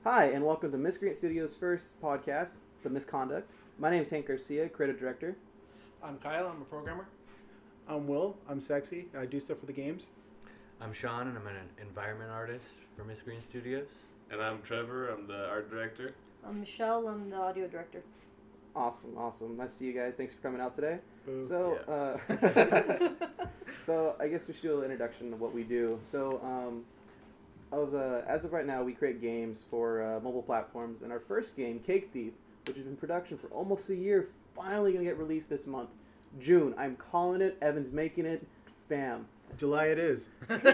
Hi, and welcome to Miscreant Studios' first podcast, The Misconduct. My name is Hank Garcia, creative director. I'm Kyle, I'm a programmer. I'm Will, I'm sexy, I do stuff for the games. I'm Sean, and I'm an environment artist for Miscreant Studios. And I'm Trevor, I'm the art director. I'm Michelle, I'm the audio director. Awesome. Nice to see you guys. Thanks for coming out today. Boo. So, so I guess we should do a little introduction of what we do. So, as of right now, we create games for mobile platforms, and our first game, Cake Thief, which has been in production for almost a year, finally going to get released this month. June. I'm calling it. Evan's making it. Bam. July it is.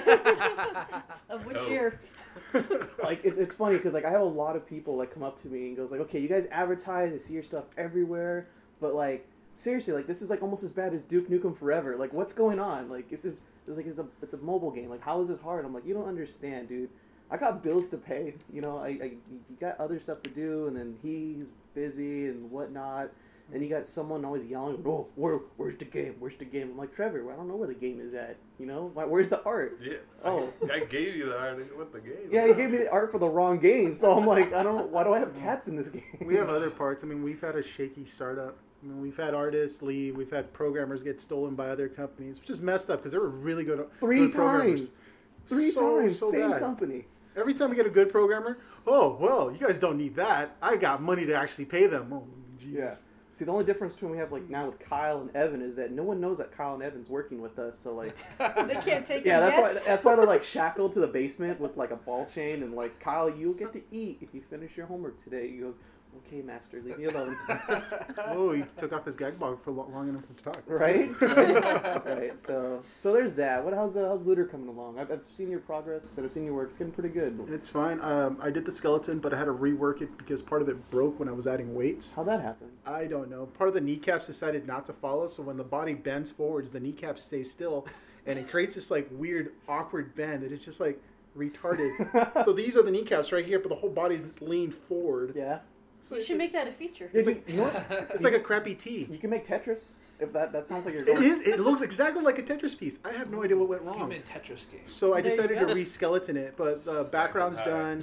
Of which year? Like it's funny because like I have a lot of people like come up to me and goes like, okay, you guys advertise, I see your stuff everywhere, but like seriously, like this is like almost as bad as Duke Nukem Forever. Like what's going on? Like it's a mobile game. Like how is this hard? I'm like, you don't understand, dude. I got bills to pay. You know, you got other stuff to do, and then he's busy and whatnot. And you got someone always yelling, "Oh, where's the game? Where's the game?" I'm like, Trevor, I don't know where the game is at. You know, where's the art? Yeah. Oh, I gave you the art with the game. yeah, you gave me the art for the wrong game. So I'm like, why do I have cats in this game? We have other parts. I mean, we've had a shaky startup. I mean, we've had artists leave. We've had programmers get stolen by other companies, which is messed up because they were really good. Three programmers. times, So same bad. company. Every time we get a good programmer, oh, well, you guys don't need that. I got money to actually pay them. Oh, geez. Yeah. See, the only difference between we have like now with Kyle and Evan is that no one knows that Kyle and Evan's working with us. So like, They can't take yeah, it yet. that's why they're like shackled to the basement with like a ball chain and like, Kyle, you'll get to eat if you finish your homework today. He goes, okay, master, leave me alone. Oh, he took off his gag bag for long enough to talk. Right? Right. So there's that. How's Looter coming along? I've seen your progress and I've seen your work. It's getting pretty good. It's fine. I did the skeleton, but I had to rework it because part of it broke when I was adding weights. How'd that happen? I don't know. Part of the kneecaps decided not to follow, so when the body bends forwards, the kneecap stays still, and it creates this like weird, awkward bend that is just like retarded. So these are the kneecaps right here, but the whole body is leaned forward. Yeah. So You should make that a feature. It's like, you know what? It's like a crappy T. You can make Tetris. If that sounds like you're It going. is. It looks exactly like a Tetris piece. I have no idea what went wrong. Human Tetris game. So I There you decided to go. re-skeleton it, but background's done.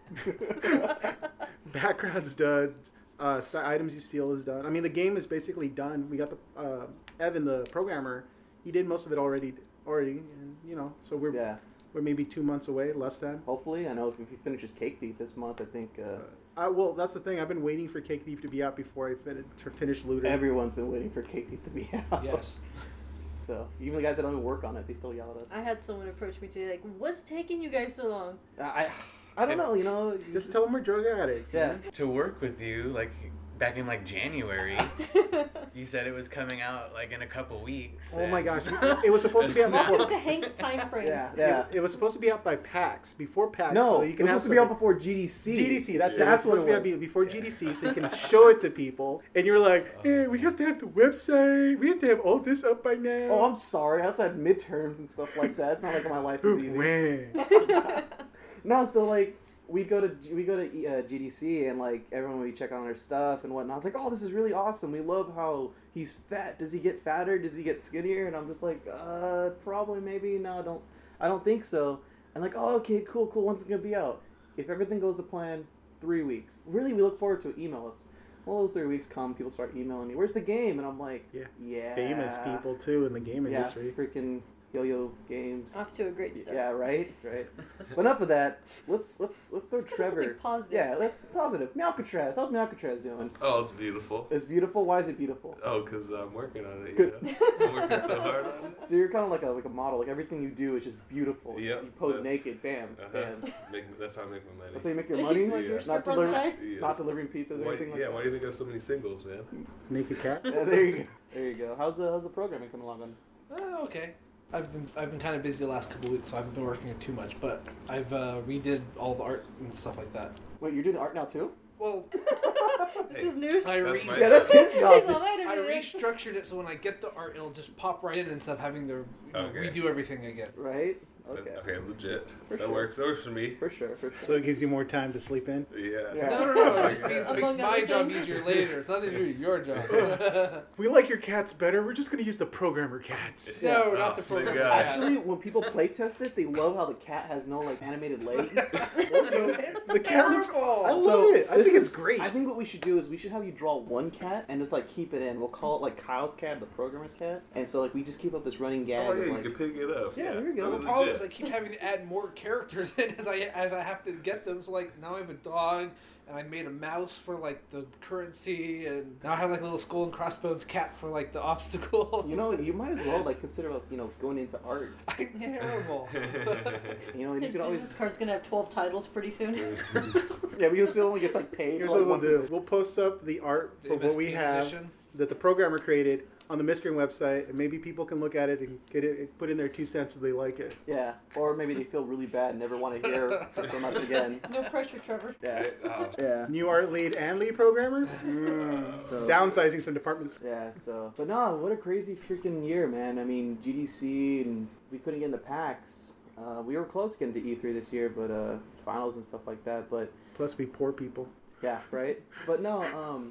Background's done. Items you steal is done. I mean, the game is basically done. We got the Evan, the programmer. He did most of it already, and you know. So we're maybe 2 months away, less than. Hopefully, I know if he finishes Cake Thief this month, I think Well, that's the thing. I've been waiting for Cake Thief to be out before I finish Looter. everyone's been waiting for Cake Thief to be out. Yes. So even the guys that don't even work on it, they still yell at us. I had someone approach me today, like, what's taking you guys so long? I don't know. You know, Just tell them we're drug addicts. Yeah. Man. To work with you, like back in like January, you said it was coming out like in a couple weeks. Oh my gosh! It was supposed to be out Welcome before. to Hank's time frame. Yeah. It was supposed to be out by PAX, before PAX. No, so it you was can supposed to be out before GDC. GDC. That's That's what supposed it to be was. out before GDC, so you can show it to people. And you're like, hey, we have to have the website. We have to have all this up by now. Oh, I'm sorry. I also had midterms and stuff like that. It's not like my life is easy. Man. No, so like we go to GDC and like everyone would be checking on our stuff and whatnot. It's like, oh, this is really awesome. We love how he's fat. Does he get fatter? Does he get skinnier? And I'm just like, probably, maybe. No, I don't think so. And like, oh, okay, cool. When's it gonna be out? If everything goes to plan, 3 weeks. Really, we look forward to it. Email us. Well, those 3 weeks come, people start emailing me. Where's the game? And I'm like, yeah. Famous people, too, in the game industry. Yeah, freaking Yo-Yo Games. Off to a great start. Yeah, right. But enough of that. Let's throw Let's go to Trevor. something positive. Yeah, let's positive. Meowcatraz. How's Meowcatraz doing? Oh, it's beautiful. It's beautiful. Why is it beautiful? Oh, because I'm working on it. Good. You know? I'm working so hard on it. So you're kind of like a model. Like everything you do is just beautiful. Yep, You pose that's- naked. Bam. Bam. That's how I make my money. That's how you make your money. Like your Yeah. strip on the side? Yes. Not delivering pizzas or Why, anything like yeah, that. why do you think I have so many singles, man? Naked cat. Yeah, there you go. There you go. How's the programming coming along then? Okay. I've been kind of busy the last couple of weeks, so I haven't been working too much. But I've redid all the art and stuff like that. Wait, you're doing the art now too? Well, This is news. I That's my Yeah, that's his job. I restructured it so when I get the art, it'll just pop right in instead of having to Okay. redo everything again. Right. Okay. Okay, legit. For That sure. works. That works for me. For sure. So it gives you more time to sleep in. Yeah. Yeah. No. It just means it makes Among my other job things. easier later. It's nothing to do with your job. We like your cats better. We're just going to use the programmer cats. No, not the Oh, program. thank God. Actually, when people play test it, they love how the cat has no like animated legs. So the cat looks. I love So it. I this think it's is- great. I think what we should do is we should have you draw one cat and just like keep it in. We'll call it like Kyle's cat, the programmer's cat, and so like we just keep up this running gag. Oh of, yeah, you like, can pick it up. Yeah, there you go. The Legit. problem is I keep having to add more characters in as I have to get them. So like now I have a dog, and I made a mouse for like the currency, and now I have like a little skull and crossbones cat for like the obstacles. you know, you might as well like consider going into art. I'm terrible. You know, and you His could always business card's gonna have 12 titles pretty soon. yeah, but you'll still only get like paid. Here's for, like, what we'll do. 1%. We'll post up the art The for what we MSP have edition. that the programmer created on the Miscreant website, and maybe people can look at it and get it, put in their 2 cents if they like it. Yeah, or maybe they feel really bad and never want to hear from us again. No pressure, Trevor. Yeah, Oh. yeah. New art lead and lead programmer. So- Downsizing some departments. Yeah, so but no, what a crazy freaking year, man. I mean, GDC and we couldn't get into PAX. We were close to getting to E3 this year, but finals and stuff like that. But Plus, we poor people. yeah, right. But no,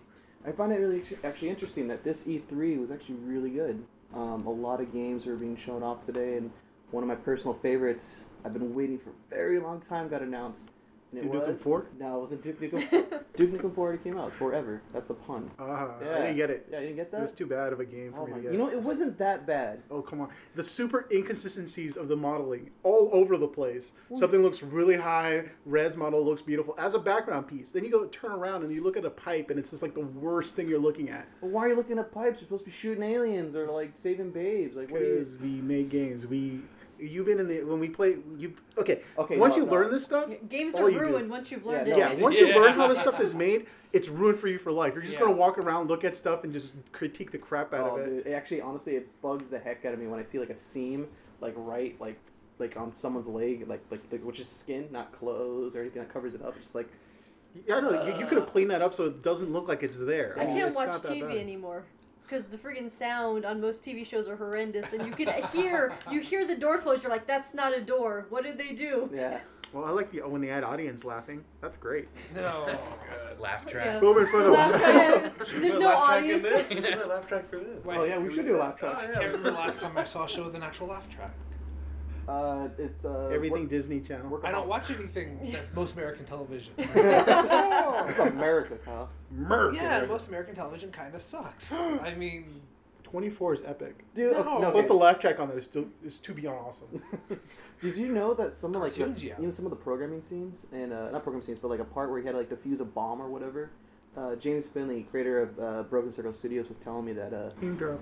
I find it really actually interesting that this E3 was actually really good. A lot of games were being shown off today, and one of my personal favorites I've been waiting for a very long time got announced. And it Duke Nukem was 4? No, it wasn't Duke Nukem. Duke Nukem 4 already came out. It's forever. That's the pun. I Yeah. didn't get it. Yeah, you didn't get It that? was too bad of a game for Oh me my! to get. You know, it wasn't that bad. Oh, come on. The super inconsistencies of the modeling all over the place. Something looks really high, res model looks beautiful as a background piece. Then you go turn around and you look at a pipe and it's just like the worst thing you're looking at. Well, why are you looking at pipes? You're supposed to be shooting aliens or like saving babes. Like, what are you? Because we make games. You've been in the, when we play, okay. Okay, Once no, you no. learn this stuff, Games all are you do- ruined once you've learned Yeah, it. no. yeah, once you Yeah. learn how this stuff is made, it's ruined for you for life. You're just Yeah. going to walk around, look at stuff, and just critique the crap out Oh, of it. dude, it actually, honestly, it bugs the heck out of me when I see like a seam, like right, like on someone's leg, like which is skin, not clothes or anything that covers it up. It's just like, Yeah, I know. You could have cleaned that up so it doesn't look like it's there. I mean, can't it's watch not that TV bad. anymore because the friggin' sound on most TV shows are horrendous, and you can hear the door close. You're like, that's not a door. What did they do? yeah. Well, I like when they add audience laughing. That's great. No. Laugh Yeah. track. Film in front of Laugh them. track. Should we There's put no laugh track in audience. this? We should put a laugh track for this. Oh yeah, we should do a laugh I track. can't remember the last time I saw a show with an actual laugh track. It's Everything Disney Channel. Work- I don't watch anything that's most American television. It's America, Kyle. Merc. Yeah, most American television kind of sucks. I mean, 24 is epic. Dude, No. no, Plus okay. the laugh track on there is too beyond awesome. Did you know that some of like Cartoons, yeah. you know some of the programming scenes and not programming scenes, but like a part where he had to like defuse a bomb or whatever. James Finley, creator of Broken Circle Studios, was telling me that Pin drop.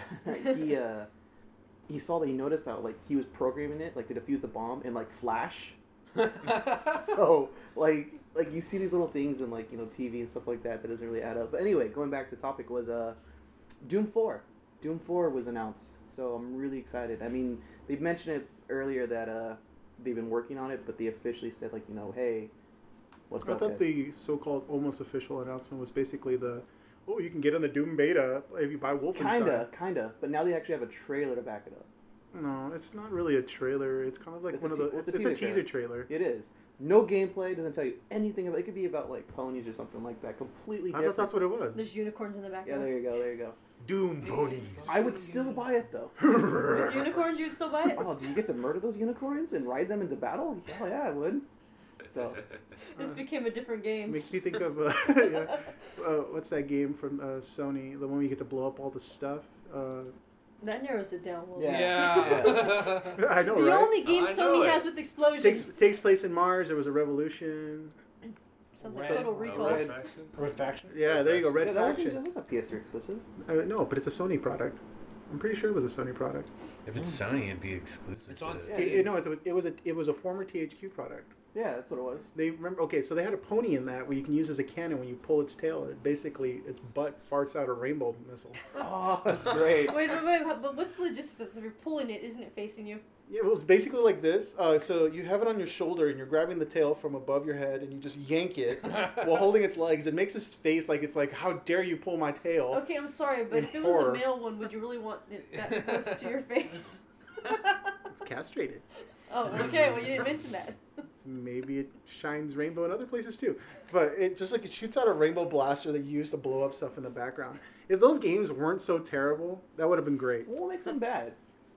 he saw that he noticed how like he was programming it like to defuse the bomb in like Flash. So like you see these little things in like TV and stuff like that doesn't really add up. But anyway, going back to the topic was Doom 4. Doom 4 was announced, so I'm really excited. I mean, they've mentioned it earlier that they've been working on it, but they officially said like hey, what's I up? thought guys? the so-called almost official announcement was basically you can get in the Doom beta if you buy Wolfenstein. Kinda, but now they actually have a trailer to back it up. No, it's not really a trailer. It's kind of like It's one a of the. te- It's it's a a teaser teaser trailer. It is. No gameplay, doesn't tell you anything about it. Could be about like ponies or something like that. Completely I different. thought that's what it was. There's unicorns in the Yeah, background. there you go. Doom ponies. I would still buy it though. With unicorns, you would still buy it? Oh, do you get to murder those unicorns and ride them into battle? Hell yeah, I would. So, This became a different game. Makes me think of what's that game from Sony? The one where you get to blow up all the stuff. That narrows it down a little Yeah. bit. I know, The right? only game I know Sony it. has with explosions. Takes place in Mars. There was a revolution. Sounds like Red- Total Recall. Red- Faction? Red Faction. Yeah, there you go. Red yeah, that Faction. was not PS3 exclusive. No, but it's a Sony product. I'm pretty sure it was a Sony product. If it's Sony, it'd be exclusive. It's on to- Steam. No, it was a former THQ product. Yeah, that's what it was. They remember. Okay, so they had a pony in that where you can use as a cannon when you pull its tail. Its butt farts out a rainbow missile. Oh, that's great. Wait, but what's the logistics? If you're pulling it, isn't it facing you? Yeah, it was basically like this. So you have it on your shoulder and you're grabbing the tail from above your head and you just yank it while holding its legs. It makes its face like it's like, how dare you pull my tail? Okay, I'm sorry, but In if it was horror. a male one, would you really want it that close to your face? It's castrated. Oh, okay. Well, you didn't mention that. Maybe it shines rainbow in other places too. But it just like it shoots out a rainbow blaster that you use to blow up stuff in the background. If those games weren't so terrible, that would have been great. What makes them bad?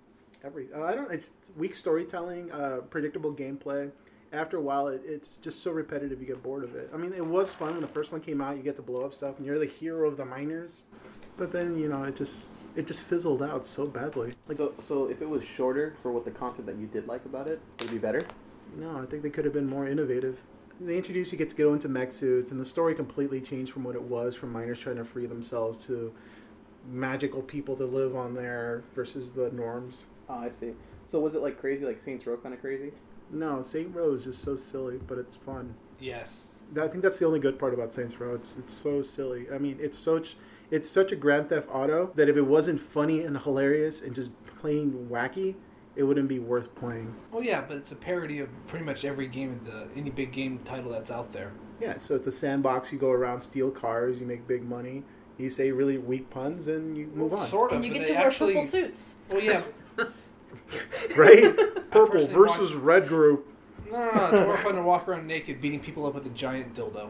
It's weak storytelling, predictable gameplay. After a while, it's just so repetitive you get bored of it. I mean, it was fun when the first one came out. You get to blow up stuff, and you're the hero of the miners. But then it just fizzled out so badly. Like, So if it was shorter for what the content that you did like about it, would it be better? no, I think they could have been more innovative. They introduced you get to go into mech suits, and the story completely changed from what it was from miners trying to free themselves to magical people that live on there versus the norms. Oh, I see. So was it like crazy, like Saints Row kind of crazy? No, Saint Row is just so silly, but it's fun. Yes. I think that's the only good part about Saints Row. It's so silly. I mean, it's such a Grand Theft Auto that if it wasn't funny and hilarious and just plain wacky, it wouldn't be worth playing. Oh yeah, but it's a parody of pretty much every game any big game title that's out there. Yeah, so it's a sandbox. You go around, steal cars, you make big money, you say really weak puns, and you move on. Sort of. And you but get they to wear actually, purple suits. Well, yeah. Right? Purple personally versus red group. No. It's more fun to walk around naked, beating people up with a giant dildo.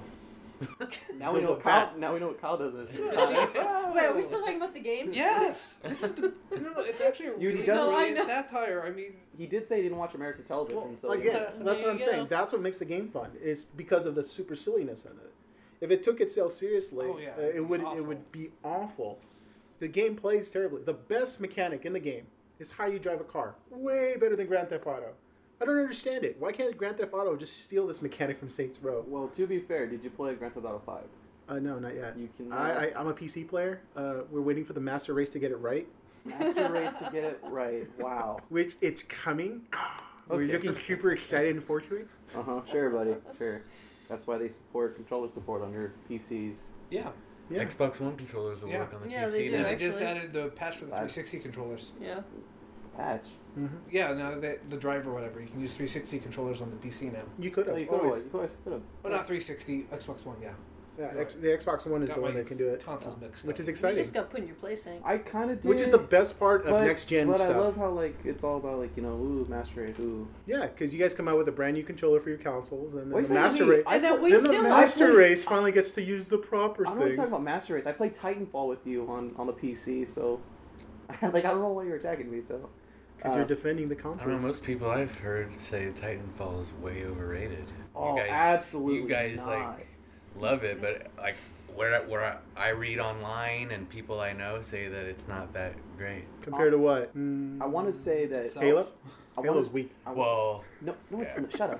Now we know what Kyle does in his time. Wait, are we still talking about the game? Yes. This is the. No, it's actually a He really doesn't- brilliant satire. I mean, He did say he didn't watch American television, Well, so again, There that's what I'm you saying. go. That's what makes the game fun. It's because of the super silliness in it. If it took itself seriously, Oh, yeah, it would awful. be awful. The game plays terribly. The best mechanic in the game is how you drive a car. Way better than Grand Theft Auto. I don't understand it. Why can't Grand Theft Auto just steal this mechanic from Saints Row? Well, to be fair, did you play Grand Theft Auto 5? No, not yet. You can I'm a PC player. We're waiting for the master race to get it right, Master Race to get it right. Wow. which it's coming. We're Okay. looking super excited and forward to it. Sure, buddy. Sure. That's why they support controller support on your PCs. yeah. Yeah. Xbox One controllers will Yeah. work on the Yeah, PC they do, Yeah, now. they just actually. added the patch for the 360 controllers. Yeah. Patch. Yeah, now the drive or whatever, you can use 360 controllers on the PC now. You could Oh, have. you could always. have. You could have. Oh, not 360, Xbox One, yeah. Yeah, the Xbox One is Got the one my that can do it, Consoles mixed which up. is You exciting. just got put in your place, Hank. I kind of did. Which is the best part of but, next gen But stuff. I love how like it's all about like ooh Master Race, ooh. Yeah, because you guys come out with a brand new controller for your consoles, and then What are you the saying to master me? race. I And then put- we Then still the have- master I- race finally gets to use the proper I don't know what you're things. talking about Master Race. I played Titanfall with you on the PC, so like I don't know why you're attacking me. So Because you're defending the I consoles. don't know. Most people I've heard say Titanfall is way overrated. oh, you guys, absolutely You guys not. like love it, but like where I read online and people I know say that it's not that great. Compared to what? I want to say that So- Halo. I Halo's wanna, weak. Well, no, it's Yeah. shut up.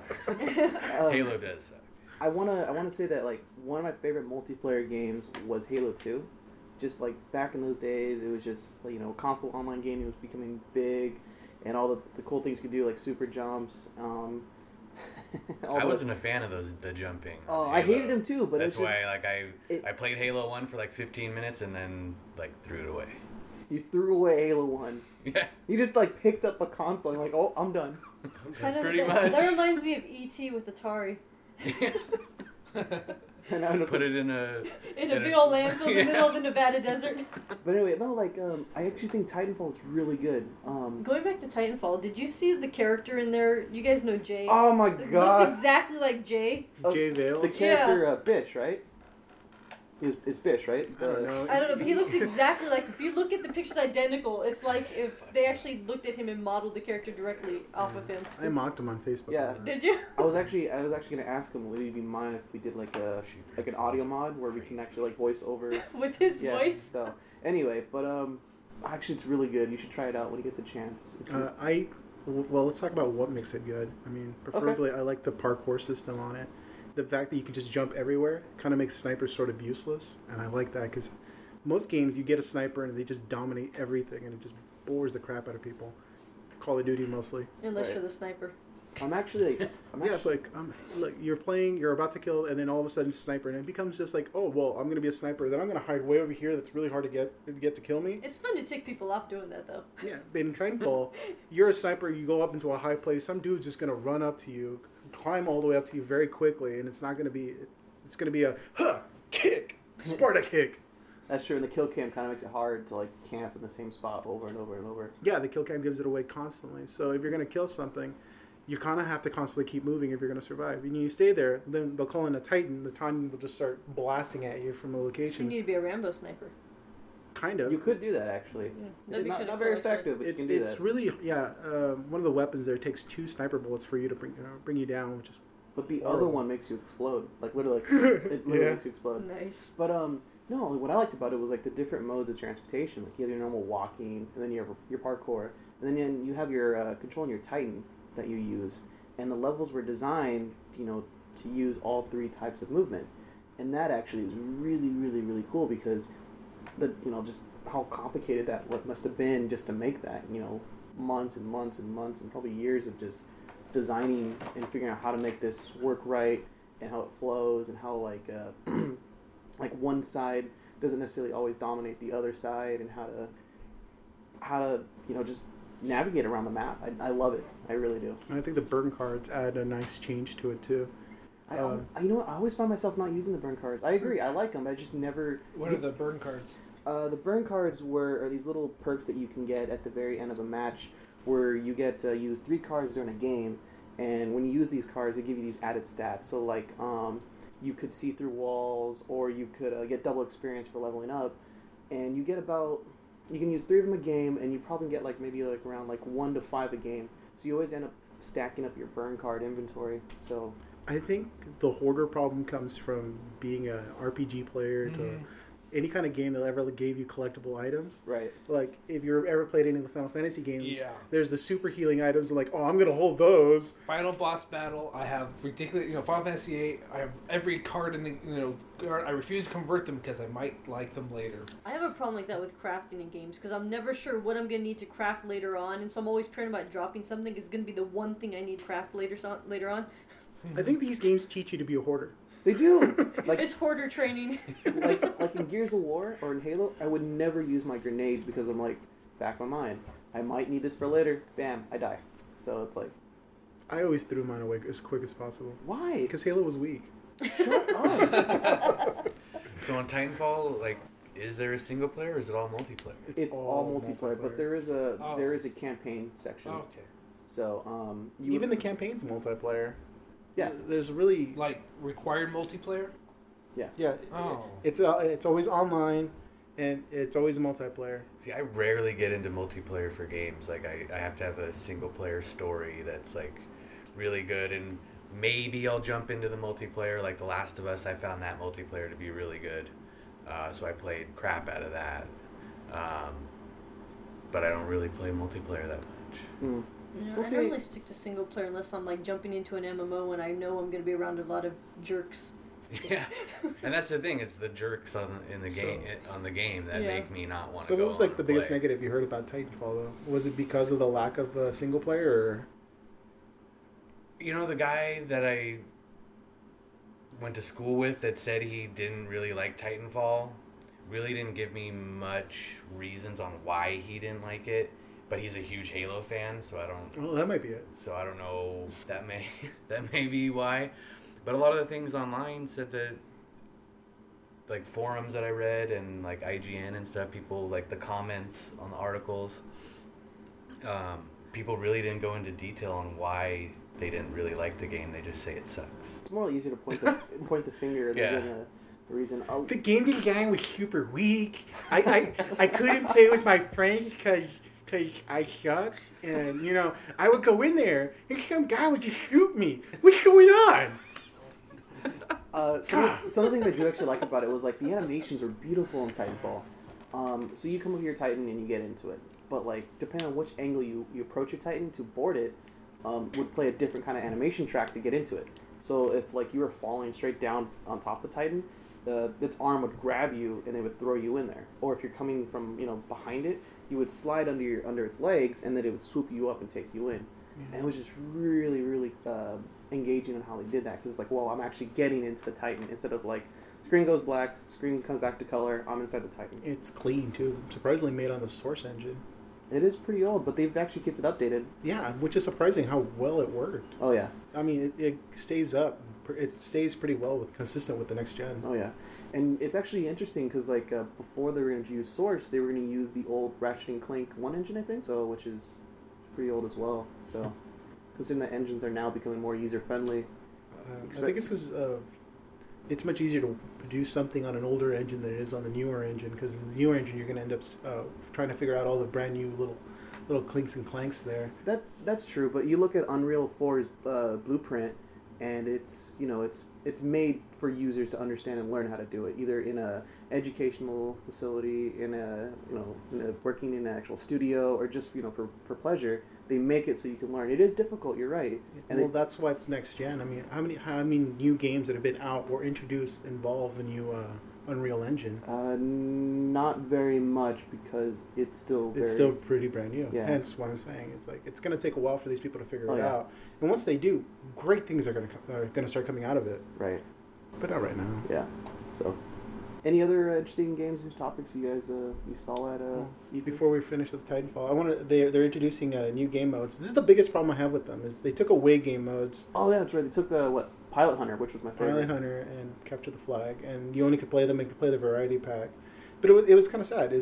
Halo does suck. I wanna say that like one of my favorite multiplayer games was Halo 2. Just like back in those days, it was just like, console online gaming was becoming big, and all the cool things you could do like super jumps. I wasn't a fan of the jumping. Oh, on I Halo. hated him too, but That's it was just why like it- I played Halo 1 for like 15 minutes and then like threw it away. you threw away Halo 1. Yeah. You just like picked up a console and like, oh, I'm done. Kind of, Pretty that, much. that reminds me of E.T. with Atari. And I know Put it in a In a In a- big old landfill in Yeah. the middle of the Nevada desert. But anyway, no, like I actually think Titanfall is really good. Going back to Titanfall, did you see the character in there? You guys know Jay. Oh my It god, looks exactly like Jay. Jay Vale. the character Bish, right? It's Bish, right? I don't know. I don't know, but he looks exactly like. If you look at the pictures, identical. It's like if they actually looked at him and modeled the character directly off of him. I mocked him on Facebook. Yeah. over that. Did you? I was actually gonna ask him, would he be mind if we did like an audio mod where we can actually like voice over With his voice. So anyway, but actually it's really good. You should try it out when you get the chance. It's Well, let's talk about what makes it good. I mean, preferably, I like the parkour system on it. The fact that you can just jump everywhere kind of makes snipers sort of useless, and I like that because most games you get a sniper and they just dominate everything, and it just bores the crap out of people. Call of Duty mostly. Unless Right. you're the sniper. I'm actually like, Look, you're playing, you're about to kill, and then all of a sudden sniper, and it becomes just like, oh well, I'm gonna be a sniper, then I'm gonna hide way over here. That's really hard to get to kill me. It's fun to tick people off doing that, though. Yeah, in Titanfall, you're a sniper. You go up into a high place. Some dude's just gonna run up to you, climb all the way up to you very quickly, and it's not gonna be. It's gonna be a kick, Sparta kick. that's true, and the kill cam kind of makes it hard to like camp in the same spot over and over and over. Yeah, the kill cam gives it away constantly. So if you're gonna kill something, you kind of have to constantly keep moving if you're going to survive. And you stay there, then they'll call in a Titan. The Titan will just start blasting at you from a So you location. need to be a Rambo sniper. Kind of. You could do that actually. Yeah. It's That'd be not, kinda not very cool, actually. effective, but It's you can do it's that. really one of the weapons there takes 2 sniper bullets for you to bring you down, which is But the horrible. other one makes you explode. Like literally, it literally Yeah. makes you explode. Nice. But no, what I liked about it was like the different modes of transportation. Like you have your normal walking, and then you have your parkour, and then you have your controlling your Titan that you use. And the levels were designed, to use all 3 types of movement, and that actually is really, really, really cool because just how complicated that what must have been just to make that. Months and months and months and probably years of just designing and figuring out how to make this work right and how it flows and how like one side doesn't necessarily always dominate the other side and how to just navigate around the map. I love it. I really do. And I think the burn cards add a nice change to it too. I always find myself not using the burn cards. I agree. I like them. But I just never. What are the burn cards? The burn cards are these little perks that you can get at the very end of a match, where you get to use 3 cards during a game, and when you use these cards, they give you these added stats. So like, you could see through walls, or you could get double experience for leveling up, and you can use 3 of them a game, and you probably get maybe around 1 to 5 a game. So you always end up stacking up your burn card inventory. So I think the hoarder problem comes from being an RPG player to any kind of game that ever gave you collectible items. right. Like, if you've ever played any of the Final Fantasy games, Yeah. there's the super healing items, and I'm going to hold those. Final boss battle. I have ridiculous. Final Fantasy VIII. I have every card in the. I refuse to convert them because I might like them later. I have a problem like that with crafting in games because I'm never sure what I'm going to need to craft later on, and so I'm always paranoid about dropping something. It's going to be the one thing I need to craft later on. I think these games teach you to be a hoarder. They do. It's hoarder training. like in Gears of War or in Halo, I would never use my grenades because I'm back of my mind. I might need this for later. Bam, I die. So it's like, I always threw mine away as quick as possible. why? Because Halo was weak. Shut up. So on Titanfall, is there a single player or is it all multiplayer? It's all multiplayer, but there is a campaign section. Okay. So Even the campaign's multiplayer. Yeah. There's really... Like required multiplayer. Yeah. Oh. It's always online, and it's always a multiplayer. See, I rarely get into multiplayer for games. I have to have a single player story that's really good, and maybe I'll jump into the multiplayer. Like The Last of Us, I found that multiplayer to be really good, so I played crap out of that. But I don't really play multiplayer that much. mm. Yeah, We'll I see. normally stick to single player unless I'm jumping into an MMO and I know I'm going to be around a lot of jerks. Yeah, and that's the thing. It's the jerks on the game that Yeah. make me not want to So go. what was the on biggest play. negative you heard about Titanfall, though? Was it because of the lack of single player, or... The guy that I went to school with that said he didn't really like Titanfall really didn't give me much reasons on why he didn't like it. But he's a huge Halo fan, so I don't. Well, that might be it. So I don't know. That may be why. But a lot of the things online said that, forums that I read and IGN and stuff, people the comments on the articles. People really didn't go into detail on why they didn't really like the game. They just say it sucks. It's more easier to point the finger than Yeah. giving a reason. Oh, The game design was super weak. I couldn't play with my friends because I sucked. And, I would go in there and some guy would just shoot me. What's going on? some of the things I do actually like about it was the animations were beautiful in Titanfall. So you come with your Titan and you get into it, but depending on which angle you approach your Titan to board it, would play a different kind of animation track to get into it. So if you were falling straight down on top of the Titan, its arm would grab you and they would throw you in there. Or if you're coming from behind it, you would slide under its legs and then it would swoop you up and take you in. And it was just really, really engaging on how they did that because it's I'm actually getting into the Titan instead of screen goes black, screen comes back to color, I'm inside the Titan. It's clean, too. Surprisingly made on the Source engine. It is pretty old, but they've actually kept it updated. Yeah, which is surprising how well it worked. Oh yeah, I mean, it stays up. It stays pretty well consistent with the next gen. oh yeah. And it's actually interesting because before they were going to use Source, they were going to use the old Ratchet and Clank 1 engine, I think, so which is pretty old as well. So considering that engines are now becoming more user friendly. I think it's because it's much easier to produce something on an older engine than it is on the newer engine. Because in the newer engine, you're going to end up trying to figure out all the brand new little clinks and clanks there. That's true, but you look at Unreal 4's blueprint, and it's it's made for users to understand and learn how to do it, either in a educational facility, in a working in an actual studio, or just for pleasure. They make it so you can learn. It is difficult, you're right. And that's why it's next gen. I mean, how many new games that have been out or introduced involve the new Unreal Engine? Not very much, because it's still pretty brand new. Yeah. Hence what I'm saying. It's like it's going to take a while for these people to figure it yeah. out. And once they do, great things are going to start coming out of it. Right. But not right now. Yeah. So, any other interesting games and topics you guys you saw at E3? Before we finish with Titanfall, they're introducing new game modes. This is the biggest problem I have with them is they took away game modes. Oh yeah, that's right. They took Pilot Hunter, which was my favorite. Pilot Hunter and Capture the Flag, and you only could play them and could play the variety pack. But it was kind of sad.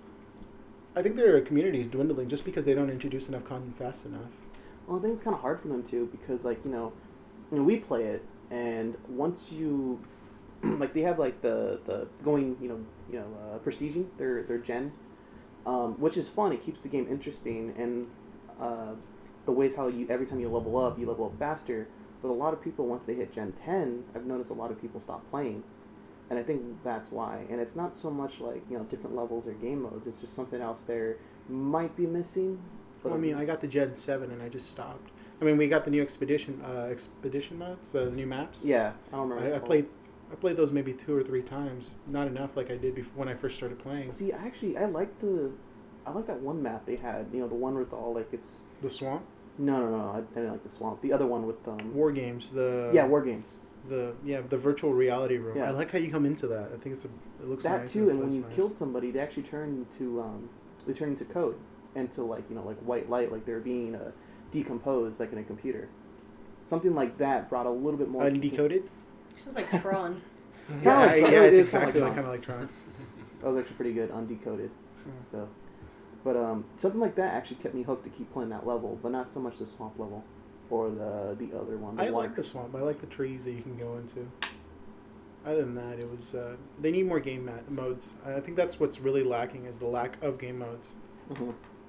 I think their community is dwindling just because they don't introduce enough content fast enough. Well, I think it's kind of hard for them too, because we play it, and once you they have the going prestiging their gen, which is fun. It keeps the game interesting, and the ways how every time you level up faster. But a lot of people, once they hit Gen 10, I've noticed a lot of people stop playing, and I think that's why. And it's not so much different levels or game modes. It's just something else there might be missing. But Well, I mean, I got the Gen 7 and I just stopped. I mean, we got the new expedition modes, the new maps. Yeah, I don't remember. I played those maybe 2 or 3 times. Not enough like I did before when I first started playing. See, I like that one map they had. The one with all it's The swamp. No, I didn't like the swamp. The other one with War games. War games. The virtual reality room. Yeah. I like how you come into that. I think it looks that nice. too. And when it you nice. killed somebody, they actually turned into code, and to white light, like they're being decomposed like in a computer. Something like that brought a little bit more Undecoded. Sounds like Tron. Yeah, Tron. yeah, It it's is kinda exactly like kind of like Tron. That was actually pretty good, undecoded. Yeah. So, but something like that actually kept me hooked to keep playing that level, but not so much the swamp level, or the other one. I like the swamp. I like the trees that you can go into. Other than that, it was they need more game modes. I think that's what's really lacking is the lack of game modes. Mm-hmm.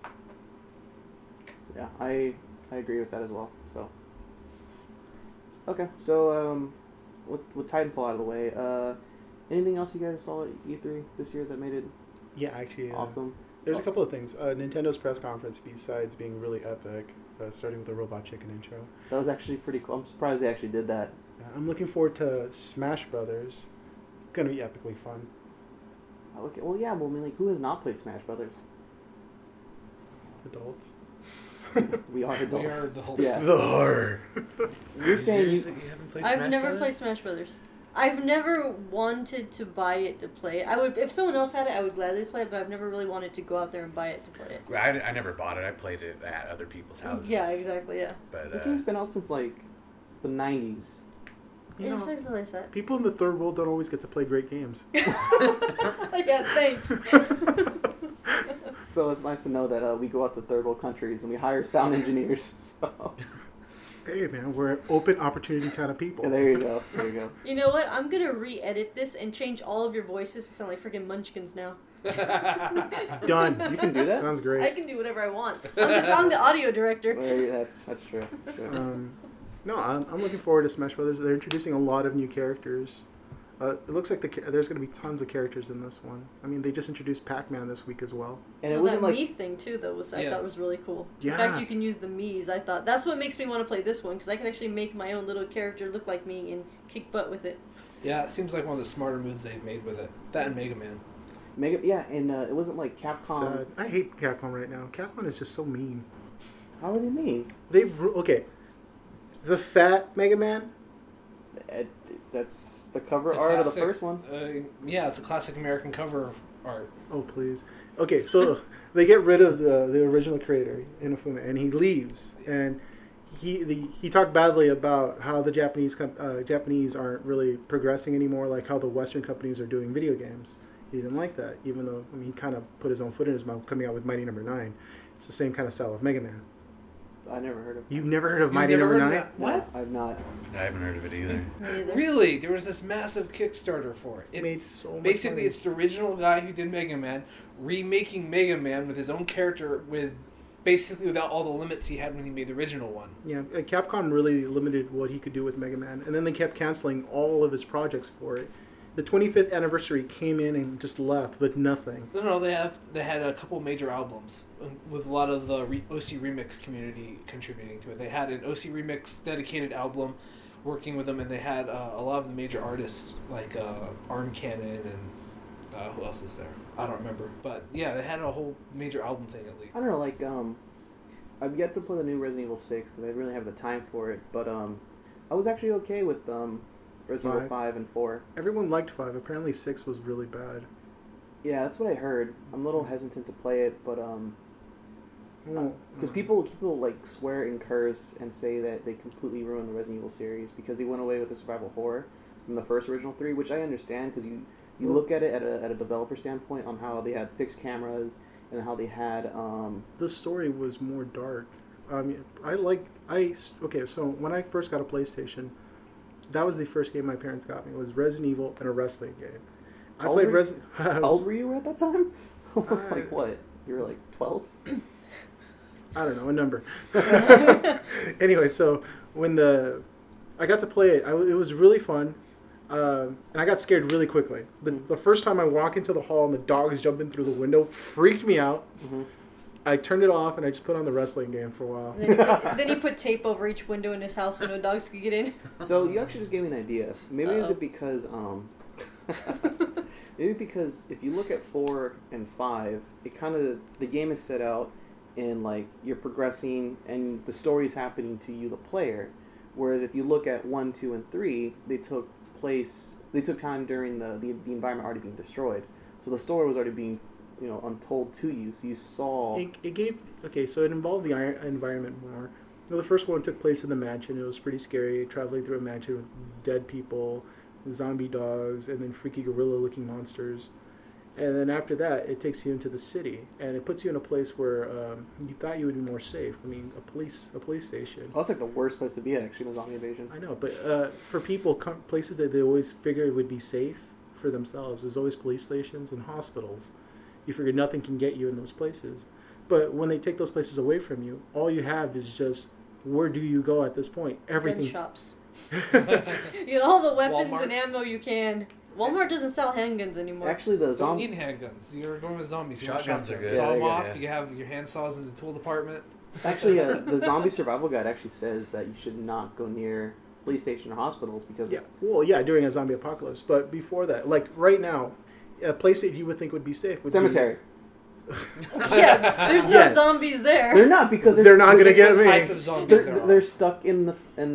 Yeah, I agree with that as well. So, okay, so with Titanfall out of the way, anything else you guys saw at E3 this year that made it Yeah, actually, awesome? There's a couple of things. Nintendo's press conference, besides being really epic, starting with the Robot Chicken intro. That was actually pretty cool. I'm surprised they actually did that. I'm looking forward to Smash Brothers. It's gonna be epically fun. Okay, well, yeah, well, I mean, who has not played Smash Brothers? Adults. We are adults. We are adults. Yeah. The horror. You're saying you... Seriously, you haven't played I've Smash never Brothers? played Smash Brothers. I've never wanted to buy it to play it. I would, if someone else had it, I would gladly play it, but I've never really wanted to go out there and buy it to play it. I never bought it. I played it at other people's houses. Yeah, exactly, yeah. But The game's been out since, the 90s. You Yes, know, I realize that. people in the third world don't always get to play great games. Yeah, thanks. So it's nice to know that we go out to third world countries and we hire sound engineers. So, Hey, man, we're open opportunity kind of people. yeah, there you go. There you go. You know what? I'm gonna re-edit this and change all of your voices to sound like freaking munchkins now. Done. You can do that? Sounds I great. can do whatever I want. I'm the audio director. That's true. That's true. No, I'm looking forward to Smash Brothers. They're introducing a lot of new characters. It looks like there's going to be tons of characters in this one. I mean, they just introduced Pac-Man this week as well. And it Well, wasn't that like... Mii thing too, though, I Yeah. thought was really cool. Yeah. In fact, you can use the Mii's. I thought that's what makes me want to play this one because I can actually make my own little character look like me and kick butt with it. Yeah, it seems like one of the smarter moves they've made with it. That and Mega Man. and it wasn't like Capcom... Sad. I hate Capcom right now. Capcom is just so mean. How are they mean? Okay, the fat Mega Man. That's the cover The art of the classic- first one. Yeah, it's a classic American cover art. Oh please. Okay, so they get rid of the original creator Inafune, and he leaves, and he talked badly about how the Japanese aren't really progressing anymore, like how the Western companies are doing video games. He didn't like that, even though he kind of put his own foot in his mouth, coming out with Mighty Number 9. It's the same kind of style of Mega Man. I never heard of. You've never heard of You've Mighty never Number heard of 9? that? What? No, I've not. I haven't heard of it either. Me either. Really? There was this massive Kickstarter for it. It made so much Basically, money. it's the original guy who did Mega Man remaking Mega Man with his own character, with basically without all the limits he had when he made the original one. Yeah, Capcom really limited what he could do with Mega Man, and then they kept canceling all of his projects for it. The 25th anniversary came in and just left with nothing. No, they had a couple major albums with a lot of the OC Remix community contributing to it. They had an OC Remix dedicated album working with them, and they had a lot of the major artists like Arm Cannon and who else is there? I don't remember, but yeah, they had a whole major album thing at least. I don't know, like, I've yet to play the new Resident Evil 6 because I didn't really have the time for it, but I was actually okay with Resident Evil 5 and 4. Everyone liked 5. Apparently 6 was really bad. Yeah, that's what I heard. I'm a little hesitant to play it, but because people like swear and curse and say that they completely ruined the Resident Evil series because they went away with the survival horror from the first original 3, which I understand because you look at it at a developer standpoint on how they had fixed cameras and how they had The story was more dark. Okay, so when I first got a PlayStation, that was the first game my parents got me. It was Resident Evil and a wrestling game. How old were you at that time? I was like, what? You were like 12? I don't know, a number. Anyway, so when I got to play it, it was really fun. And I got scared really quickly. The first time I walk into the hall and the dog's jumping through the window freaked me out. Mm-hmm. I turned it off and I just put on the wrestling game for a while. Then he put tape over each window in his house so no dogs could get in. So you actually just gave me an idea. Maybe is it because maybe because if you look at 4 and 5, it kind of the game is set out in like you're progressing and the story's happening to you, the player. Whereas if you look at 1, 2, and 3, they took time during the environment already being destroyed. So the story was already being untold to you. So you saw So it involved the environment more. The first one took place in the mansion. It was pretty scary, traveling through a mansion with dead people, zombie dogs, and then freaky gorilla-looking monsters. And then after that, it takes you into the city, and it puts you in a place where you thought you would be more safe. I mean, a police station. Oh, that's like the worst place to be actually in a zombie invasion. I know, but for people, places that they always figured would be safe for themselves, there's always police stations and hospitals. You figure nothing can get you in those places. But when they take those places away from you, all you have is just, where do you go at this point? Everything. Gun shops. You get all the weapons Walmart. and ammo you can. Walmart doesn't sell handguns anymore. Actually, the You don't zombie. need handguns. You're going with zombies. You Shotguns are good. Saw them Yeah, off. yeah. You have your hand saws in the tool department. Actually, the zombie survival guide actually says that you should not go near police station or hospitals because During a zombie apocalypse. But before that, like right now, a place that you would think would be safe would cemetery. Yeah, there's no Yes. zombies there. They're not because They're not gonna get What me. type of zombies there are. They're stuck in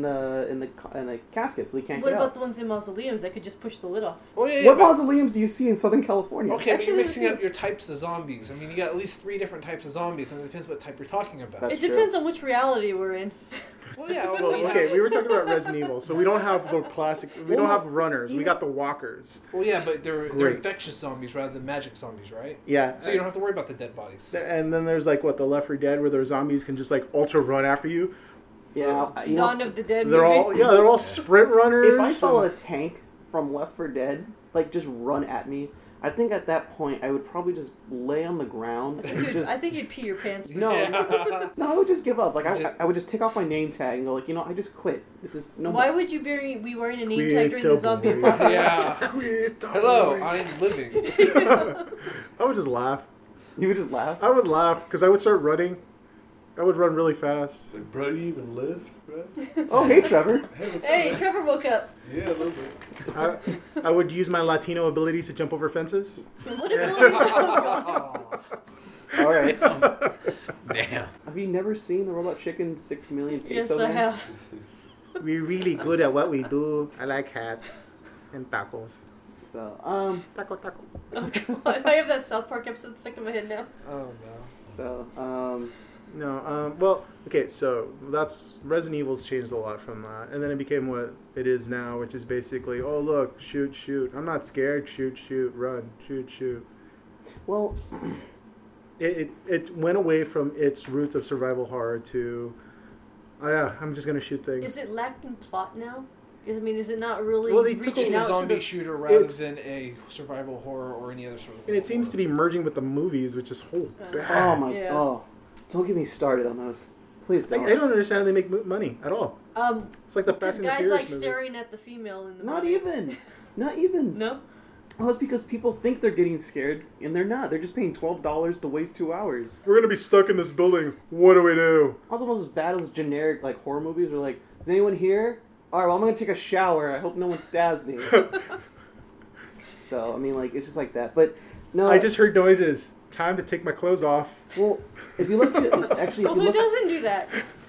the caskets, so they can't What get about out. the ones in mausoleums that could just push the lid off? Oh, yeah, What but- mausoleums do you see in Southern California? Okay, but Actually, you're there's mixing a few. up your types of zombies. I mean, you got at least 3 different types of zombies, and it depends what type you're talking about. That's It depends on which reality we're in. Well, yeah. Well, okay, we were talking about Resident Evil, so we don't have the classic. We don't have runners. We got the walkers. Well, yeah, but they're Great. infectious zombies rather than magic zombies, right? Yeah. So you don't have to worry about the dead bodies. And then there's like the Left 4 Dead, where their zombies can just like ultra run after you. Yeah, you know, Dawn of the Dead They're movie. all they're all sprint runners. if I saw a and- tank from Left 4 Dead like just run at me, I think at that point I would probably just lay on the ground and just. I think you'd pee your pants. No, Yeah. no, I would just give up. Like Just- I would just take off my name tag and go like, I just quit. This is no. Why more. would you be wearing a name Quit tag during the the zombie boy. apocalypse? Yeah. Quit the Hello, boy. I'm living. I would just laugh. You would just laugh. I would laugh because I would start running. I would run really fast. It's like, bro, you even lived, bro? Oh, hey, Trevor. Hey, what's Hey, up, man? Trevor woke up. Yeah, a little bit. I would use my Latino abilities to jump over fences. What ability? All right. Damn. Have you never seen the Robot Chicken 6 Million Yes, Peso I Man? have. We're really good at what we do. I like hats and tacos. So, Taco, taco. I have that South Park episode stuck in my head now. Oh, no. No, well, okay, so that's Resident Evil's changed a lot from that, and then it became what it is now, which is basically, oh look, shoot, shoot. I'm not scared. Shoot, shoot, run, shoot, shoot. well, It went away from its roots of survival horror to I'm just gonna shoot things. Is it lacking plot now? Is it not really Well, they took reaching It's a out zombie to the... shooter rather It's- than a survival horror or any other sort of. And it seems to be merging with the movies, which is bad. Oh my. Yeah. Oh, don't get me started on those. Please Like, don't. I don't understand how they make money at all. It's like the Because Fast and the guys Furious like movies. staring at the female in the Not movie. even. Not even. No? Well, it's because people think they're getting scared, and they're not. They're just paying $12 to waste 2 hours. We're gonna be stuck in this building. What do we do? Also, almost as bad as generic like horror movies. Where like, is anyone here? All right, well, I'm gonna take a shower. I hope no one stabs me. So I mean, like, it's just like that. But no, I just heard noises. Time to take my clothes off. well, if you look at actually, Well, if you who look, doesn't do that?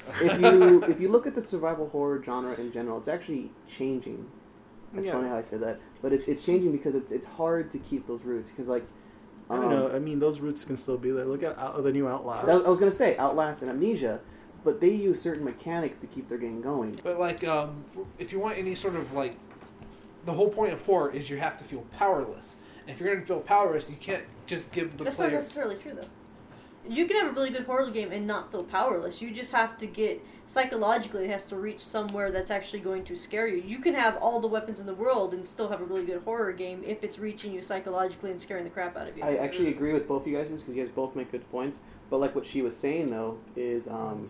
if you look at the survival horror genre in general, it's actually changing. It's Yeah. funny how I said that, but it's changing because it's hard to keep those roots because like. I don't know. I mean, those roots can still be there. Look at the new Outlast. I was gonna say Outlast and Amnesia, but they use certain mechanics to keep their game going. But like, if you want any sort of like, the whole point of horror is you have to feel powerless. And if you're gonna feel powerless, you can't just give the That's player. not necessarily true, though. You can have a really good horror game and not feel powerless. You just have to get... Psychologically, it has to reach somewhere that's actually going to scare you. You can have all the weapons in the world and still have a really good horror game if it's reaching you psychologically and scaring the crap out of you. I actually agree with both of you guys because you guys both make good points. But like what she was saying though is,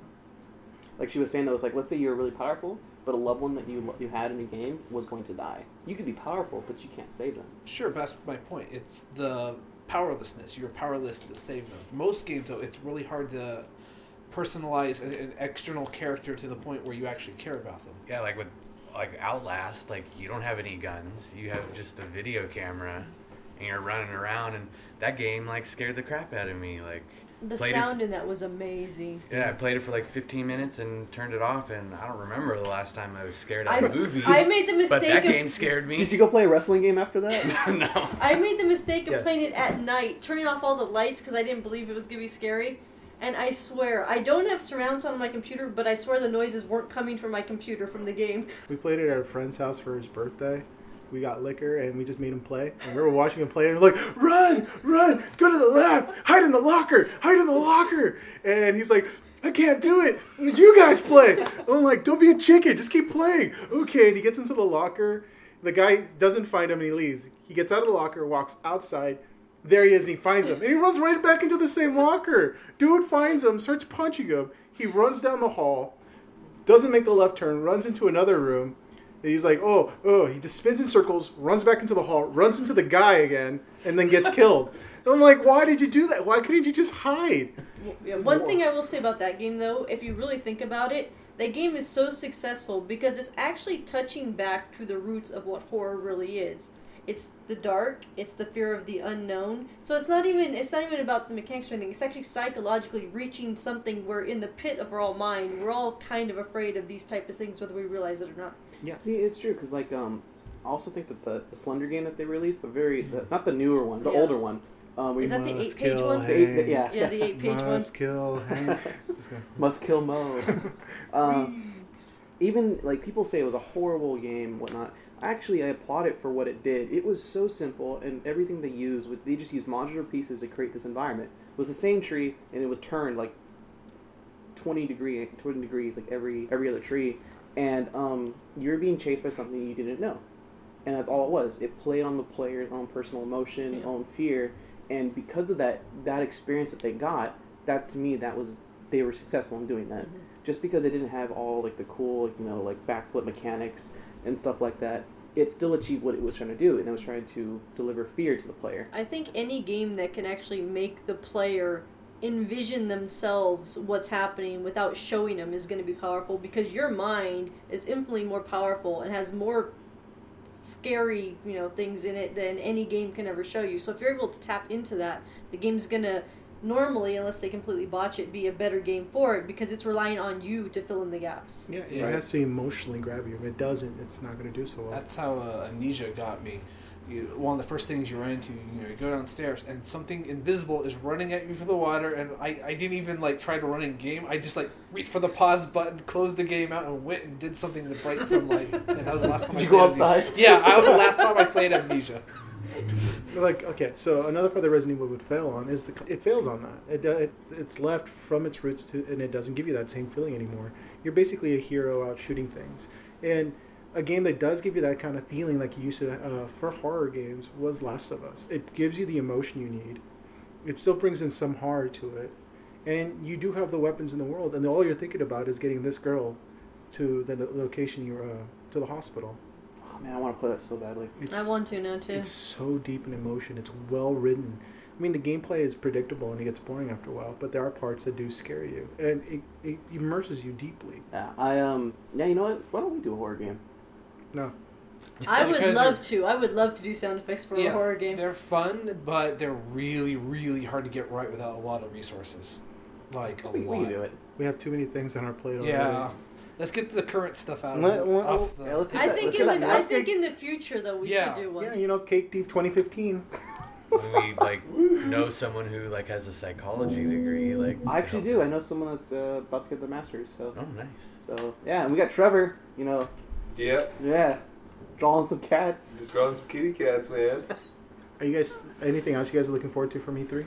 it's like let's say you're really powerful, but a loved one that you had in a game was going to die. You could be powerful, but you can't save them. Sure, but that's my point. It's the powerlessness. You're powerless to save them. For most games, though, it's really hard to personalize an external character to the point where you actually care about them. Yeah, like with Outlast, like you don't have any guns. You have just a video camera, and you're running around. And that game like scared the crap out of me. Like The played sound in that was amazing. yeah, I played it for like 15 minutes and turned it off. And I don't remember the last time I was scared out of movies. I made the mistake but that of... game scared me. Did you go play a wrestling game after that? No. I made the mistake of Yes. playing it at night, turning off all the lights because I didn't believe it was going to be scary. And I swear, I don't have surround sound on my computer, but I swear the noises weren't coming from my computer from the game. We played it at a friend's house for his birthday. We got liquor and we just made him play. And we were watching him play and we're like, run, run, go to the left, hide in the locker, hide in the locker. And he's like, I can't do it. You guys play. I'm like, don't be a chicken, just keep playing. Okay, and he gets into the locker. The guy doesn't find him and he leaves. He gets out of the locker, walks outside. There he is, and he finds him. And he runs right back into the same locker. Dude finds him, starts punching him. He runs down the hall, doesn't make the left turn, runs into another room. And he's like, oh, he just spins in circles, runs back into the hall, runs into the guy again, and then gets killed. And I'm like, why did you do that? Why couldn't you just hide? Yeah, one thing I will say about that game, though, if you really think about it, that game is so successful because it's actually touching back to the roots of what horror really is. It's the dark, it's the fear of the unknown. So it's not even about the mechanics or anything. It's actually psychologically reaching something where in the pit of our all mind, we're all kind of afraid of these type of things, whether we realize it or not. Yeah. See, it's true because like I also think that the Slender game that they released, not the newer one, the Yeah. older one. Where Is you that the Must 8-page kill one? the eight, yeah, Yeah, the 8-page one. Must kill Hank. Must kill Mo. Even like people say it was a horrible game, whatnot. Actually, I applaud it for what it did. It was so simple, and everything they used, they just used modular pieces to create this environment. It was the same tree, and it was turned like 20 degrees, like every other tree, and you're being chased by something you didn't know, and that's all it was. It played on the player's own personal emotion, Yeah. own fear, and because of that experience that they got, that's to me they were successful in doing that. Mhm. Just because it didn't have all like the cool, like backflip mechanics and stuff like that, it still achieved what it was trying to do, and it was trying to deliver fear to the player. I think any game that can actually make the player envision themselves what's happening without showing them is going to be powerful because your mind is infinitely more powerful and has more scary, things in it than any game can ever show you. So if you're able to tap into that, the game's going to normally, unless they completely botch it, be a better game for it because it's relying on you to fill in the gaps. Yeah, it Right. has to emotionally grab you. If it doesn't, it's not going to do so well. That's how Amnesia got me. One of the first things you run into, you go downstairs and something invisible is running at you from the water, and I didn't even try to run in game. I just reached for the pause button, closed the game out, and went and did something in the bright sunlight. And that was the last time. Did you go outside? Yeah, that was the last time I played Amnesia. Like, okay, so another part that Resident Evil would fail on is it fails on that. It's left from its roots and it doesn't give you that same feeling anymore. You're basically a hero out shooting things, and a game that does give you that kind of feeling like you used to for horror games was Last of Us. It gives you the emotion you need. It still brings in some horror to it, and you do have the weapons in the world, and all you're thinking about is getting this girl to the location to the hospital. Oh man, I want to play that so badly. I want to now too. It's so deep in emotion. It's well written. I mean, the gameplay is predictable and it gets boring after a while, but there are parts that do scare you, and it immerses you deeply. Yeah, yeah, you know what? Why don't we do a horror game? No, I would Because love to. I would love to do sound effects for a horror game. They're fun, but they're really, really hard to get right without a lot of resources. Like, a We lot. can do it. we have too many things on our plate already. Yeah. Let's get the current stuff out Let- of let- off the... Yeah, let's I get think that, in let's the get I that. think in the future though we Yeah. should do one. Yeah, you know, Cake Thief 2015. When we like know someone who like has a psychology degree, like I actually do. I know someone that's about to get their master's. So, Oh, nice. so yeah, and we got Trevor. You know, Yep. yeah, drawing some cats. Just drawing some kitty cats, man. Are you guys anything else you guys are looking forward to from E3?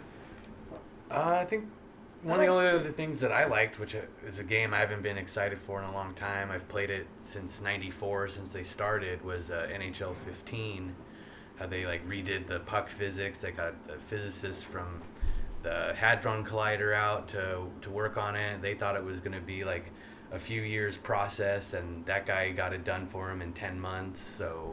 I think one of the only other things that I liked, which is a game I haven't been excited for in a long time, I've played it since '94, since they started, was NHL 15. How they like redid the puck physics. They got the physicists from the Hadron Collider out to work on it. They thought it was going to be like a few years process, and that guy got it done for him in 10 months. So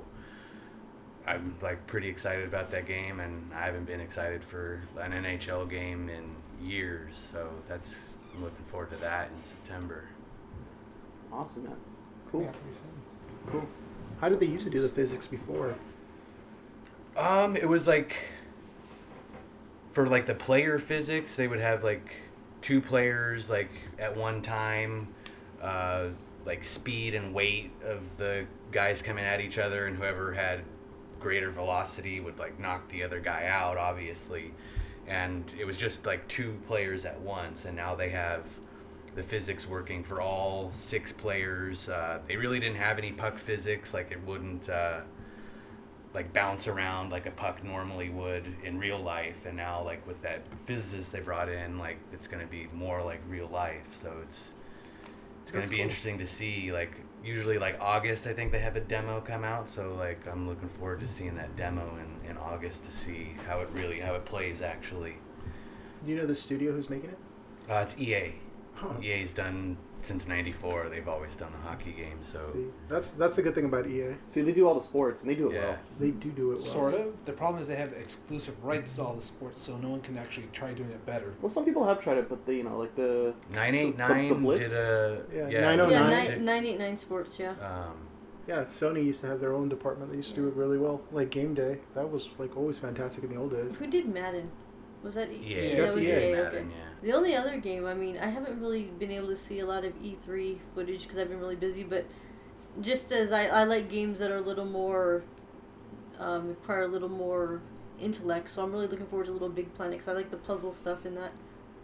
I'm like pretty excited about that game, and I haven't been excited for an NHL game in years. So I'm looking forward to that in September. Awesome, man. Cool. Cool. How did they used to do the physics before? It was like for like the player physics, they would have like two players like at one time, like speed and weight of the guys coming at each other, and whoever had greater velocity would like knock the other guy out, obviously. And it was just like two players at once, and now they have the physics working for all 6 players. They really didn't have any puck physics, like it wouldn't like bounce around like a puck normally would in real life, and now like with that physicist they brought in, like it's going to be more like real life. So it's going to be cool. interesting to see. Like usually like August I think they have a demo come out, so like I'm looking forward to seeing that demo in August to see how it plays actually. Do you know the studio who's making it? It's EA. Huh. EA's done since '94. They've always done a hockey game, so See, that's the good thing about EA. See, they do all the sports and they do it yeah. well. They do it well. Sort of. The problem is they have exclusive rights to all the sports, so no one can actually try doing it better. Well, some people have tried it, but they, you know, like the 989 the Blitz? did a Yeah, 909. Yeah, 989 Sports, yeah. Yeah, Sony used to have their own department that used to do it really well. Like Game Day, that was like always fantastic in the old days. Who did Madden? Was that EA. That was EA. EA, Madden, okay. yeah. The only other game, I mean, I haven't really been able to see a lot of E3 footage because I've been really busy, but just as I like games that are a little more, require a little more intellect, so I'm really looking forward to Little Big Planet because I like the puzzle stuff in that.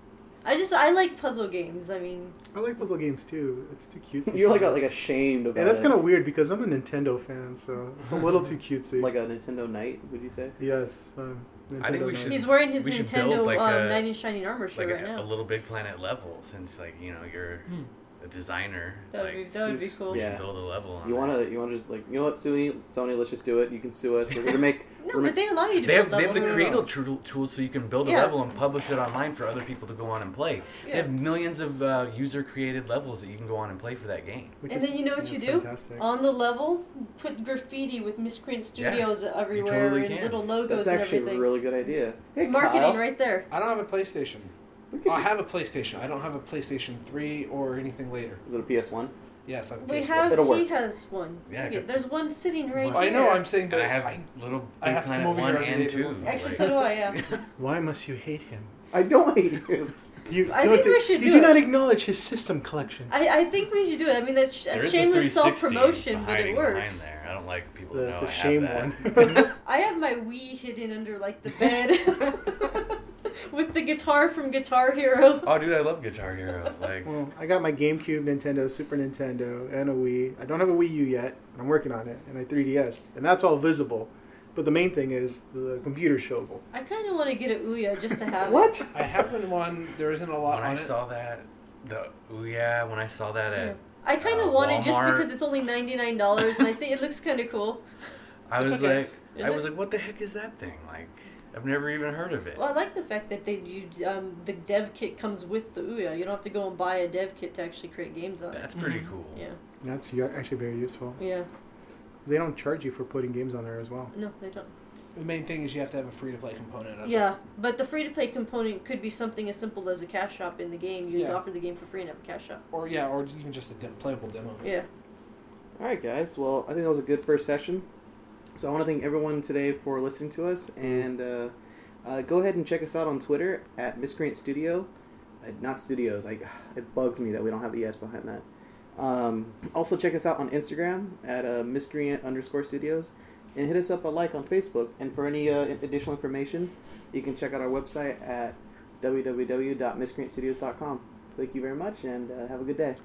I like puzzle games, I mean. I like puzzle games too. It's too cute. You're like ashamed about Yeah, that's it. kind of weird because I'm a Nintendo fan, so it's a little too cutesy. like a Nintendo Knight, would you say? Yes. I think Nintendo we Knight. should- He's wearing his we should Nintendo build, like, a- Knight in Shining Armor shirt Like right now. a Little Big Planet level, since like you know you're a designer. That would like, be dude, cool. we Yeah. should build a level on You that. wanna just like, you know what, Sony, let's just do it. You can sue us. We're gonna make. No, but they allow you to They build have levels. the no, no. Creative tools so you can build a Yeah. level and publish it online for other people to go on and play. They Yeah. have millions of user-created levels that you can go on and play for that game. Which And is- then you know what yeah, you it's do? Fantastic. On the level, put graffiti with Miscreant Studios everywhere totally and can. little logos That's and actually everything. a really good idea. Hey, Marketing Kyle. right there. I don't have a PlayStation. We could I do- have a PlayStation. I don't have a PlayStation 3 or anything later. Is it a PS1? Yes, I have a We PS1. have. It'll He work. has one. Yeah, Look good. at- there's one sitting right I here. know, I'm saying, And but I have Little I Big have to Planet come over 1 here every and day to 2. work. Actually, like- so do I. Yeah. Why must you hate him? I don't hate him. You I don't think we should you do do it. not acknowledge his system collection. I think we should do it. I mean, that's There is a shameless 360 self-promotion, but hiding it behind works. there. I don't like people to The, know the I shame have that. one. I have my Wii hidden under like the bed with the guitar from Guitar Hero. Oh, dude, I love Guitar Hero. Like, Well, I got my GameCube, Nintendo, Super Nintendo, and a Wii. I don't have a Wii U yet, but I'm working on it, and a 3DS, and that's all visible. But the main thing is the computer's showable. I kind of want to get a Ouya just to have What? I have one. There isn't a lot When on I it. saw that, when I saw that it. at, Yeah. I kind of want it just Walmart. because it's only $99 and I think it looks kind of cool. I It's was okay. like, Is I it? was like, what the heck is that thing? Like, I've never even heard of it. Well, I like the fact that the dev kit comes with the Ouya. You don't have to go and buy a dev kit to actually create games on it. That's pretty Mhm. cool. Yeah, That's actually very useful. yeah. They don't charge you for putting games on there as well. No, they don't. The main thing is you have to have a free-to-play component of it. Yeah, but the free-to-play component could be something as simple as a cash shop in the game. You Yeah. offer the game for free and have a cash shop. Or even just a playable demo. Yeah. All right, guys. Well, I think that was a good first session. So I want to thank everyone today for listening to us, and go ahead and check us out on Twitter at Miscreant Studio. Not Studios. It bugs me that we don't have the S behind that. Also check us out on Instagram at Miscreant_Studios, and hit us up a like on Facebook. And for any additional information, you can check out our website at www.miscreantstudios.com. Thank you very much, and have a good day.